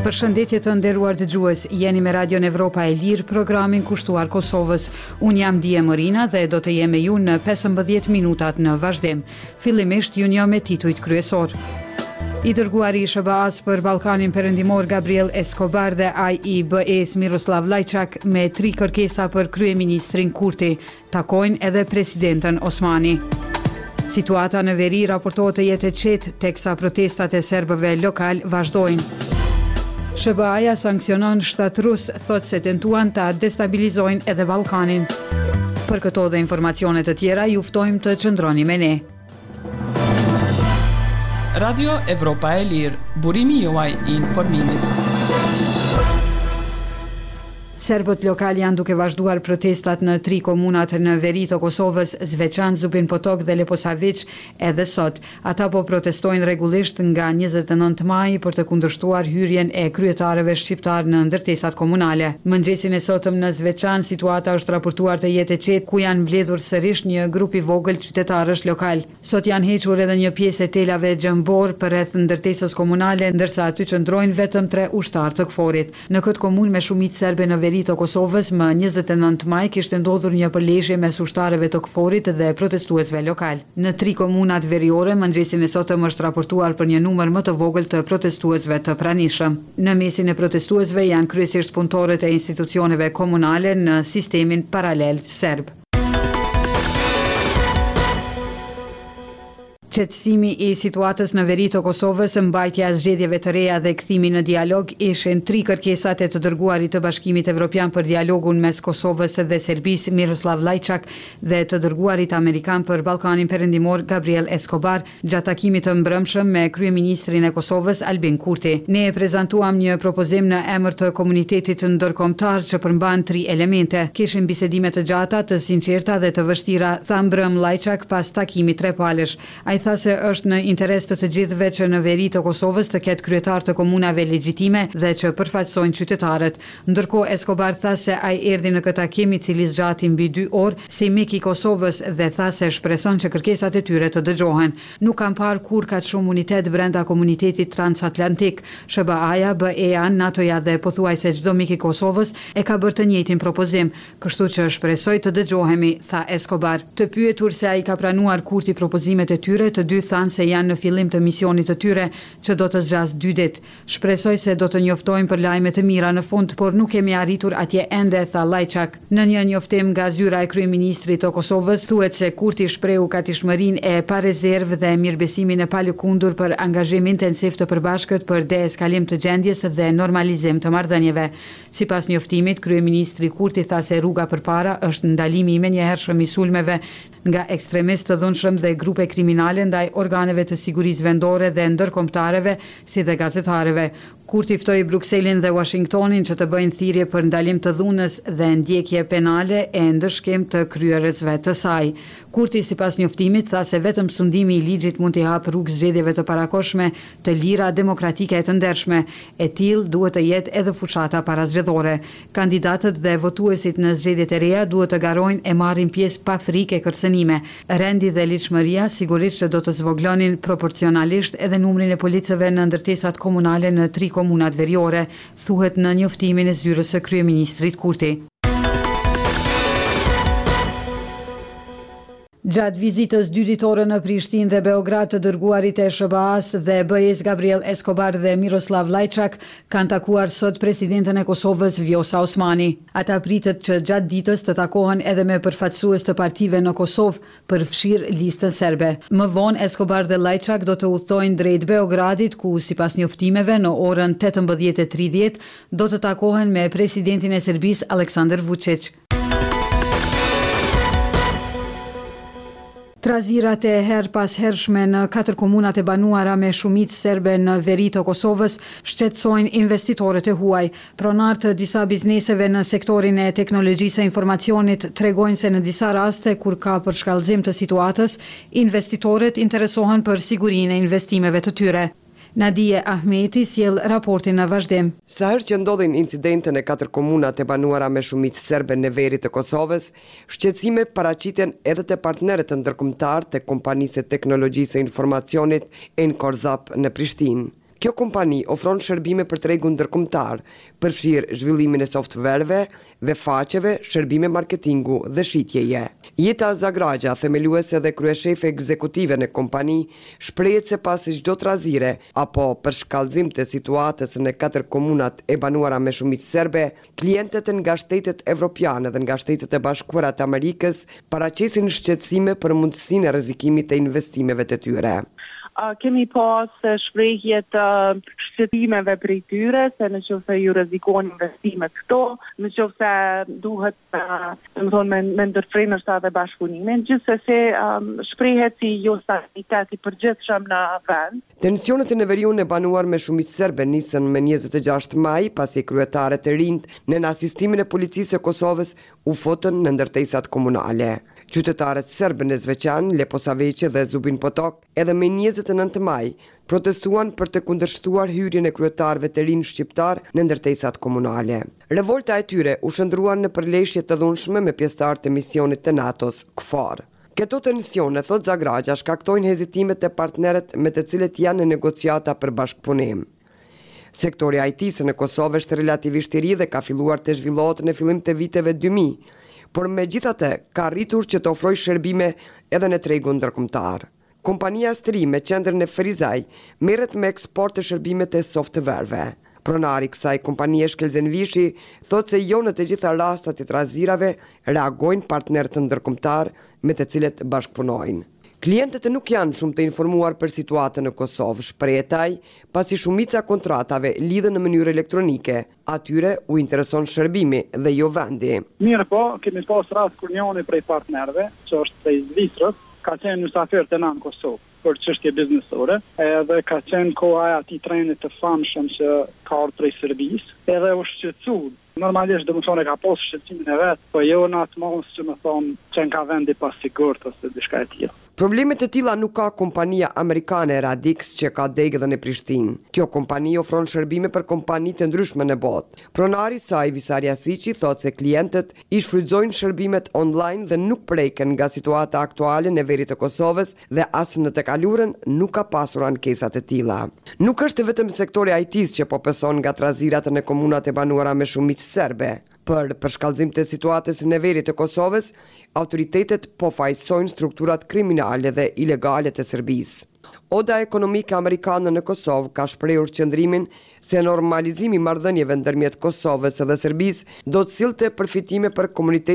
Përshëndetje të nderuar dëgjues, jeni me Radion Evropa e Lirë, programin kushtuar Kosovës. Unë jam Dije Morina dhe do të jem me ju në 15 minutat në vazhdim. Fillimisht ju njoh me titujt kryesor. I dërguari i SBA-s për Ballkanin Perëndimor Gabriel Escobar dhe ai i BE-s Miroslav Lajçak me 3 kërkesa për kryeministrin Kurti, takojnë edhe presidentën Osmani. Situata në veri raportohet të jetë e qetë, teksa protestat e serbëve lokal vazhdojnë. SBA-ja sankcionon shtatë rus, thot se tentuan ta destabilizojnë edhe Ballkanin. Për këto dhe informacione të tjera, ju ftojmë të qëndroni me ne. Radio Evropa e Lirë, burimi juaj i informimit. Serbët lokal janë duke vazhduar protestat në 3 komunat në veri të Kosovës, Zveçan, Zubin Potok dhe Leposavić edhe sot. Ata po protestojnë rregullisht nga 29 maj për të kundërshtuar hyrjen e kryetarëve shqiptar në ndërtesat komunale. Mëngjesin e sotëm në Zveçan, situata është raportuar të jetë e qetë, ku janë mbledhur sërish një grup i vogël qytetarësh lokal. Sot janë hequr edhe një pjesë e telave gjëmbor përreth ndërtesës komunale, ndërsa aty qëndrojnë vetëm 3 ushtarë të KFOR-it. Në këtë komunë me shumicë serbe në veri të Kosovës, më 29 maj kishte ndodhur një përleshje mes ushtarëve të KFOR-it dhe protestuesve lokal. Në 3 komunat veriore, mëngjesin e sotëm është raportuar për një numër më të vogël të protestuesve të pranishëm. Në mesin e protestuesve janë kryesisht punëtorët e institucioneve komunale në sistemin paralel serb. Qetësimi i situatës në veri të Kosovës, mbajtja e zgjedhjeve të reja dhe kthimi në dialog ishin 3 kërkesat e të dërguarit të Bashkimit Evropian për dialogun mes Kosovës dhe Serbisë Miroslav Lajçak dhe të dërguarit amerikan për Ballkanin Perëndimor Gabriel Escobar gjatë takimit të mbrëmshëm me kryeministrin e Kosovës Albin Kurti. Ne e prezantuam një propozim në emër të komunitetit ndërkombëtar që përmban 3 elemente. Kishin bisedime të gjata, të sinqerta dhe të vështira, tha mbrëm Lajçak pas takimit trepalësh. Ai tha se është në interes të gjithëve që në veri të Kosovës të ketë kryetar të komunave legjitime dhe që përfaqësojnë qytetarët. Ndërkohë Escobar tha se ai erdhi në këtë takim i cili zgjati mbi 2 orë si mik i Kosovës dhe tha se shpreson që kërkesat e tyre të dëgjohen. Nuk kam parë kur kaq shumë unitet brenda komunitetit transatlantik. SBA-ja, BE-ja, NATO-ja dhe pothuajse çdo mik i Kosovës e ka bërë të njëjtin propozim, kështu që shpresoj të dëgjohemi, tha Escobar. Të pyetur se ai ka pranuar Kurti propozimet e tyre, të dy thanë se janë në fillim të misionit të tyre që do të zgjas 2 ditë. Shpresoj se do të njoftojmë për lajme të mira në fund, por nuk kemi arritur atje ende, tha Lajçak. Në një njoftim nga zyra e kryeministrit të Kosovës, thuhet se Kurti shprehu katishmërinë e pa rezervë dhe mirëbesimin e palëkundur për angazhim intensiv të përbashkët për deeskalim të gjendjes dhe normalizim të marrëdhënieve. Sipas njoftimit, kryeministri Kurti tha se rruga përpara është ndalimi i menjëhershëm i sulmeve nga ekstremistë të dhunshëm dhe grupe kriminale ndaj organeve të sigurisë vendore dhe ndërkombëtarëve, si dhe gazetarëve. Kurti ftoi Brukselin dhe Washingtonin që të bëjnë thirrje për ndalim të dhunës dhe ndjekje penale e ndëshkim të kryerësve të saj. Kurti sipas njoftimit tha se vetëm sundimi i ligjit mund t'i hapë rrugë zgjedhjeve të parakoshme, të lira, demokratike e të ndershme. E tillë duhet të jetë edhe fushata parazgjedhore. Kandidatët dhe votuesit në zgjedhjet e reja duhet të garojnë e marrin pjesë pa frikë e kërcënime. Rendi dhe ligjshmëria sigurisht që do të zvoglonin proporcionalisht edhe numrin e policëve në ndërtesat komunale në 3 komunat veriore, thuhet në njoftimin e zyrës së kryeministrit Kurti. Gjatë vizitës 2 ditore në Prishtinë dhe Beograd të dërguarit e SBA-s dhe BE-s Gabriel Escobar dhe Miroslav Lajçak kanë takuar sot presidentën e Kosovës Vjosa Osmani. Ata pritet që gjatë ditës të takohen edhe me përfaqësues të partive në Kosovë për fshirë listën serbe. Më vonë Escobar dhe Lajçak do të udhtojnë drejt Beogradit, ku sipas njoftimeve në orën 18:30 do të takohen me presidentin e Serbisë Aleksandar Vučić. Trazirat e her pas hershme në 4 komunat e banuara me shumicë serbe në veri të Kosovës shqetësojnë investitorët e huaj. Pronarët të disa bizneseve në sektorin e teknologjisë e informacionit tregojnë se në disa raste kur ka përshkallëzim të situatës, investitorët interesohen për sigurinë e investimeve të tyre. Nadije Ahmeti sjell raportin në vazhdim. Sa herë që ndodhin incidente në 4 komunat e banuara me shumicë serbe në veri të Kosovës, shqetësime paraqiten edhe te partnerët ndërkombëtar të kompanisë së teknologjisë së informacionit Enkorzap në Prishtinë. Kjo kompani ofron shërbime për tregun ndërkombëtar, përfshirë zhvillimin e softvereve, vefaqeve, shërbime marketingu dhe shitjeje. Jeta Zagraxha, themeluese dhe kryeshefe ekzekutive në kompani, shprehet se pasi çdo trazire apo për shkallëzim të situatës në 4 komunat e banuara me shumicë serbe, klientët nga shtetet evropiane dhe nga Shtetet e Bashkuara të Amerikës paraqesin shqetësime për mundësinë e rrezikimit të investimeve të tyre. Kemi pas shprehje të shqetësimeve prej tyre, se në qoftë se ju rrezikojnë investimet këto, në qoftë se duhet me ndërfrejnë edhe bashkëpunimin, gjithsesi shprehet si jo stabilitet i përgjithshëm në vend. Tensionet në veriun e banuar me shumicë serbe nisën me 26 maj, pasi kryetaret e rinjt në asistimin e policisë e Kosovës u fotën në ndërtesat komunale. Qytetarët serbë në Zveçan, Leposaveqe dhe Zubin Potok edhe me 29 maj protestuan për të kundërshtuar hyrjen e kryetarëve të rinj shqiptar në ndërtesat komunale. Revolta e tyre u shndruan në përleshje të dhunshme me pjesëtarë të misionit të NATO-s, KFOR. Këto tensione, thot Zagraxha, shkaktojnë hezitimet e partnerët me të cilët janë në negociata për bashkëpunim. Sektori IT-s në Kosovë është relativisht i ri dhe ka filluar të zhvillohet në fillim të viteve 2000, por megjithatë ka arritur që të ofrojë shërbime edhe në tregun ndërkombëtar. Kompania Stri me qendër në Ferizaj merret me eksport të shërbime të softvereve. Pronari i kësaj kompanie Shkelzen Vishi thotë se jo në të gjitha rastat e trazirave reagojnë partnerët ndërkombëtar me të cilët bashkëpunojnë. Klientët nuk janë shumë të informuar për situatën në Kosovë, shprehet ai, pasi shumica kontratave lidhen në mënyrë elektronike. Atyre u intereson shërbimi dhe jo vendi. Mirë po, kemi pas rast kur njëri prej partnerëve, që është prej Zvicrës, ka qenë mysafir të na në Kosovë për çështje biznesore, edhe ka qenë koha e atij trenit të famshëm që ka ardhur prej Serbisë, edhe u shqetësu. Normalisht domethënë ka pas shqetësimin e vet, po jo në atë mos që më thonë që nga vendi pa sigurt ose diçka e tillë. Problemet të tilla nuk ka kompania amerikane Radix që ka degë dhe në Prishtinë. Kjo kompani ofron shërbime për kompani të ndryshme në botë. Pronari i saj, Visari Asiqi, thotë se klientët i shfrytëzojnë shërbimet online dhe nuk preken nga situata aktuale në veri të Kosovës dhe as në të kaluarën nuk ka pasur ankesa të tilla. Nuk është vetëm sektori IT-s që po pëson nga trazirat në komunat e banuara me shumicë serbe. Për përshkallëzim të situatës në veri të Kosovës, autoritetet po fajsojnë strukturat kriminale dhe ilegale të Serbisë. Oda ekonomike amerikane në Kosovë ka shprehur qëndrimin se normalizimi i marrëdhënieve ndërmjet Kosovës dhe Serbisë do të sillte përfitime për komunitetin